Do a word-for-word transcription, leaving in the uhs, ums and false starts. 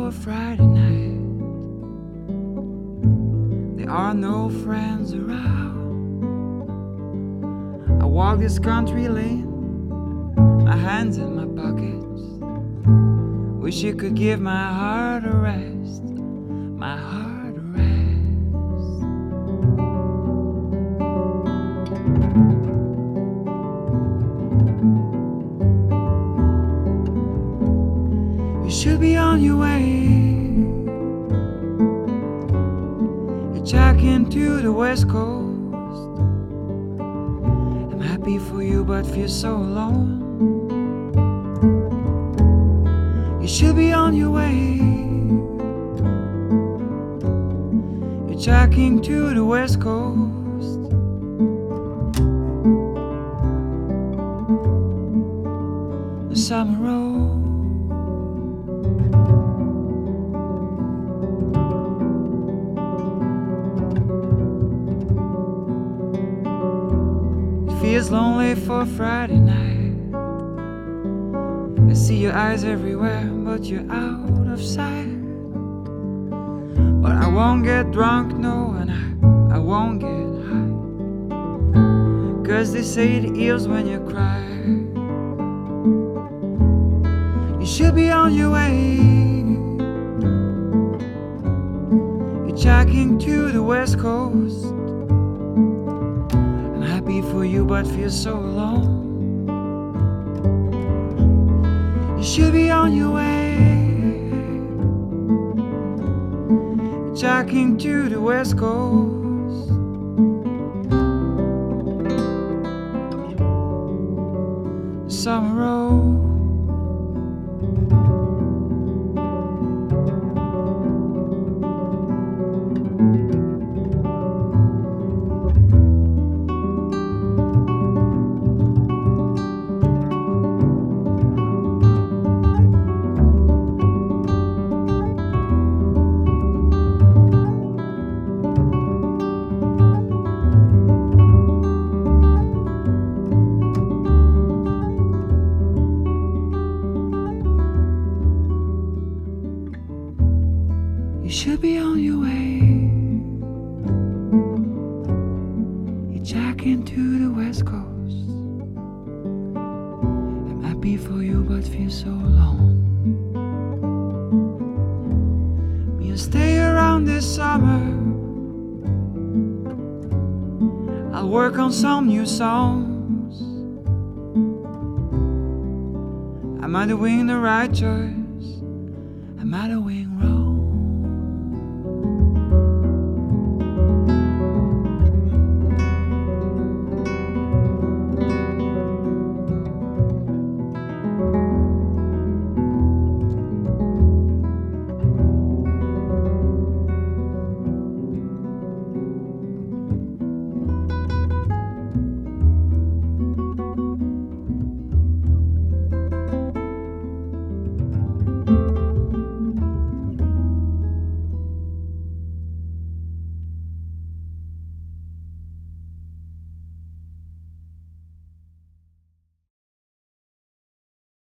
for Friday night. There are no friends around. I walk this country lane, my hands in my pockets. Wish you could give my heart a rest, my heart a rest. You should be on your way, hitchhiking to the West Coast. I'm happy for you but feel so alone. You should be on your way, hitchhiking to the West Coast. The summer road. It feels lonely for Friday night. I see your eyes everywhere, but you're out of sight. But I won't get drunk, no, and I, I won't get high, 'cause they say it heals when you cry. You should be on your way, hitchhiking to the West Coast. I'm happy for you but feel so alone. You should be on your way, hitchhiking to the West Coast. The summer road. You should be on your way, hitchhiking to the West Coast. I'm happy for you but feel so alone. We'll stay around this summer. I'll work on some new songs. I might have winged the right choice, I might have winged wrong.